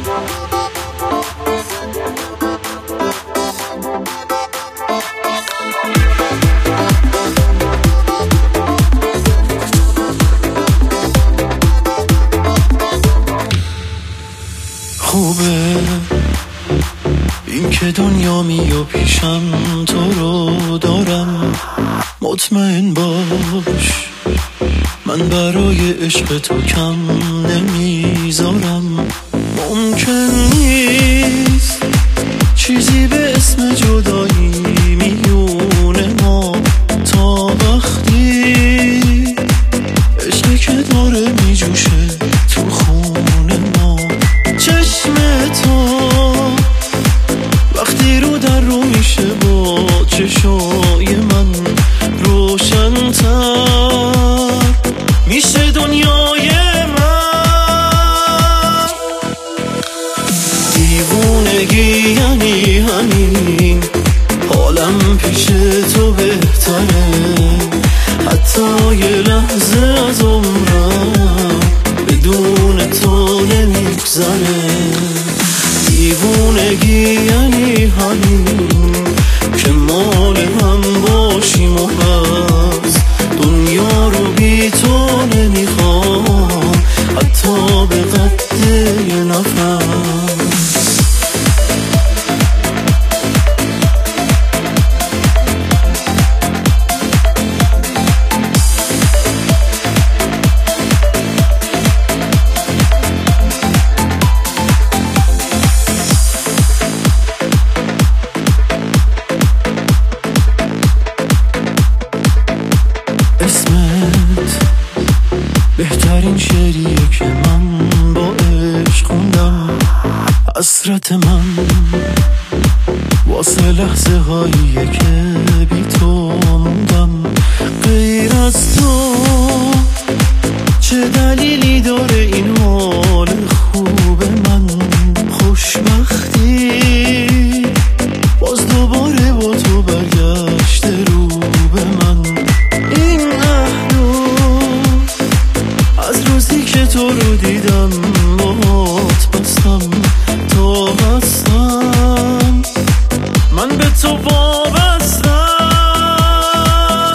خوبه این که دنیا میو پیشم تو رو دارم، مطمئن باش من برای عشق تو کم نمیذارم. ممکن نیست چیزی به اسم جدایی میونه ما، تا وقتی عشقی که داره میجوشه تو خونه ما. چشم تو وقتی رو در رو میشه با چشای من روشن‌تر میشه دنیای من. دیوونگی یعنی همین، حالم پیش تو بهتره، حتی یه لحظه از عمرم بدون تو نمیگذره. دیوونگی یعنی همین که مال هم باشیم و بس دنیا رو بی تو نمیخوام، حتی به قد یه نفس. اسمت بهترین شعریه که من با عشق خوندم. حسرت من واسه لحظه هاییه که بی تو موندم. غیر از تو چه دلیلی داره این حال خوب من؟ خوشبختی باز دوباره با تو برگشته رو به من. این از روزی که تو رو دیدم باهات بستم تا هستم، من به تو وابستم.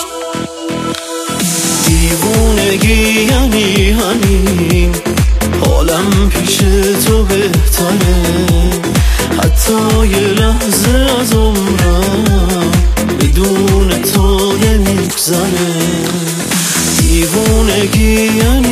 دیوونگی یعنی همین، حالم پیش تو بهتره، حتی یه لحظه از عمرم بدون تو نمیگذره. دیوونگی یعنی